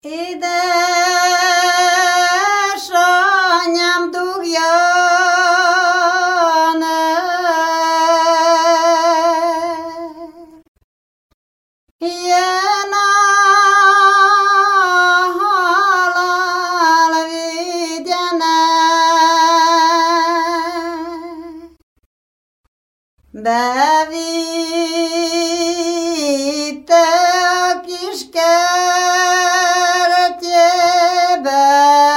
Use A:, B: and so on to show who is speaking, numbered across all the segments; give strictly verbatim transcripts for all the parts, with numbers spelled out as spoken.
A: Édesanyám dugjon jön a halál, vigyen bevitte a kis kertjébe,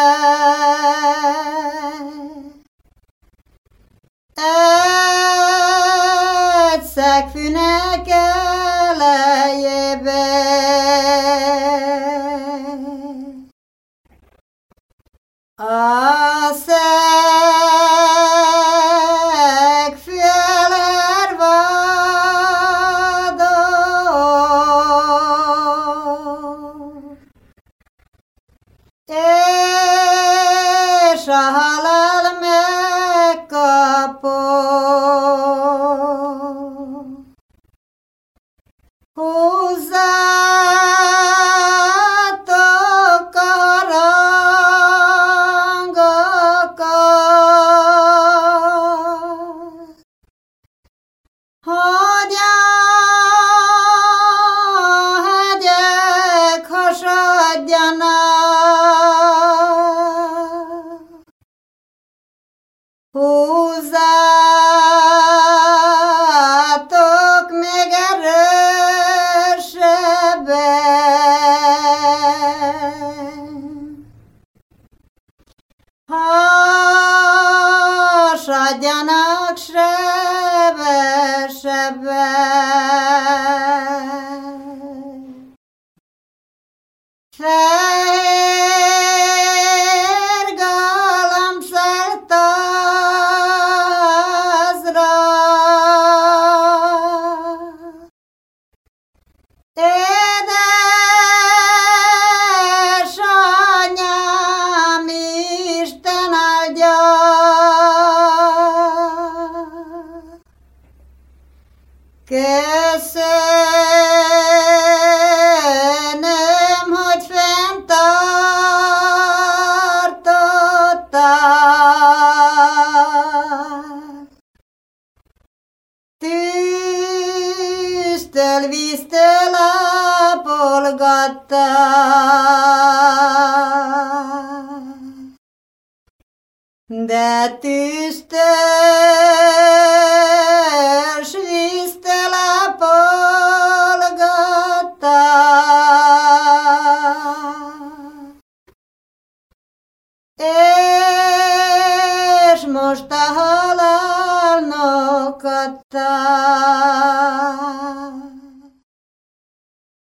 A: egy szegfűnek elejébe. A szegfű elervadott, és a halál megkapott. Húzzátok a harangokat, hogy a hegyek hasadjanak. Húzzátok még erősebben, hasadjanak sebesebben. Fehér galambszár tázra, édesanyám, Isten áldja. Köszönöm, hogy fenntartottál, tűztől, víztől ápolgattál, de tűztől s víztől ápolgattál, és most a halálnak adtál.